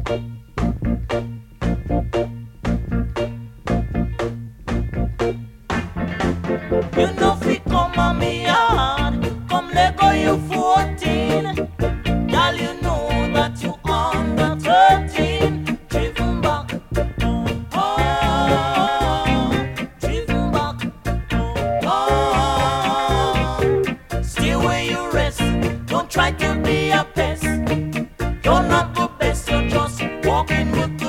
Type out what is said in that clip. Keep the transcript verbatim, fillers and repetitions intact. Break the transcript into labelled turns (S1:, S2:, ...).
S1: You know fi come on me yard, come let go you fourteen. Girl, you know that you under thirteen. Driven back, oh, driven back, oh. Stay where you rest, don't try to be a pest. You're not the best, you're just walking with